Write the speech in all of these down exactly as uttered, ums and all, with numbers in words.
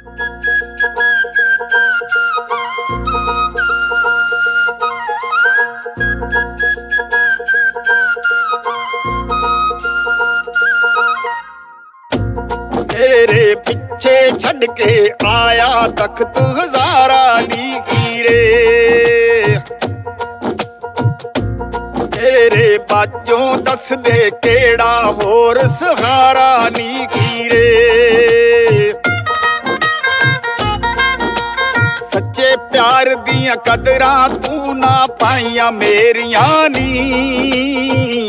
तेरे पिछे छड़ के आया तख्त हजारा दी कीरे, तेरे बाजों दस दे केड़ा होर सहारा नी कीरे। सच्चे प्यार दियां कदरां तू ना पाइयां मेरियां नी,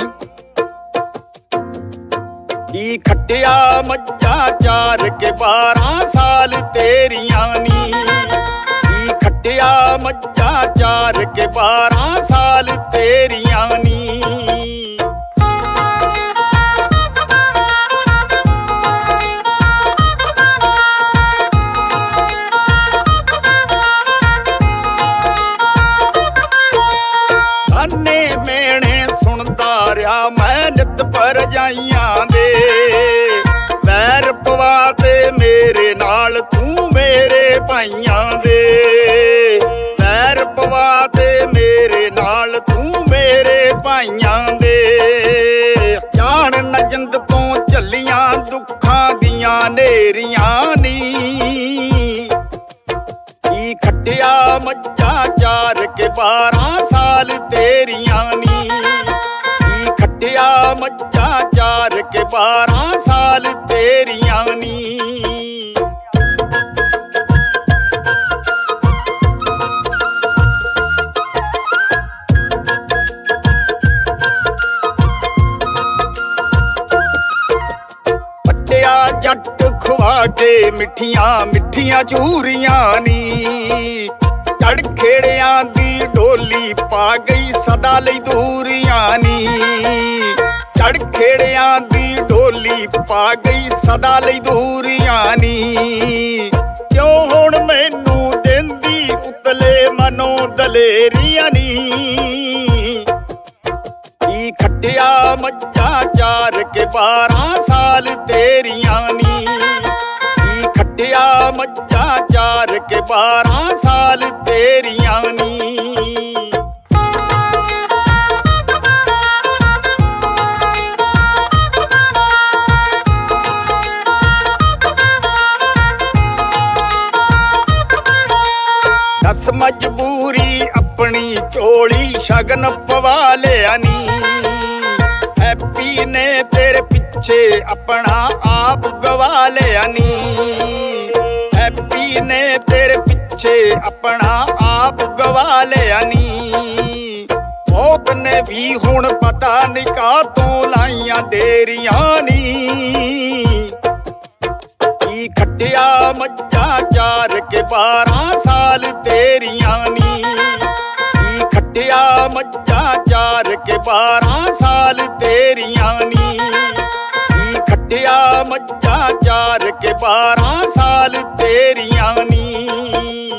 की खटिया मज्जा चार के बारह साल तेरियां नी, की खटिया मज्जा चार के बारह साल तेरियां नी। ताने मेणे सुनदा रहा मैं नित भरजाइयां दे, वैर पवा ते मेरे नाल तू मेरे भाइयां दे, वैर पवा ते मेरे नाल तू मेरे भाइयां दे। जान न जिंद तो झल्लियां दुखां दियां नेरियां नी, की खटिया मज्जा चार के बारह साल तेरियां नी, की खटिया मज्जा चार के बारह साल तेरियां नी। पट्टिया जट खुआ के मिठियां मिठियां चूरियां नी, चढ़ खेड़ियां दी डोली पा गई सदा लई दूरियां नी, चढ़ खेड़ियां दी डोली पा गई सदा लई दूरियां नी। क्यों हुण मैनू देंदी उतले मनो दलेरियां नी, की खटिया मज्जा चार के बारह साल तेरियां नी, की खटिया मज्जा चार के बारह साल तेरियां नी। दस मजबूरी अपनी चोली शगन पवा लिया नी, हैप्पी ने तेरे पिछे अपना आप गवा लिया नी, हैप्पी ने तेरे पिछे अपना आप गवा लिया नी। मौत ने भी हुण पता नहीं का तो लाइयां देरियां नी, की खटिया मज्जा चार के बारह साल तेरियां नी, की खटिया मज्जा चार के बारह साल तेरियां नी, की खटिया मज्जा चार के बारह साल तेरियां नी।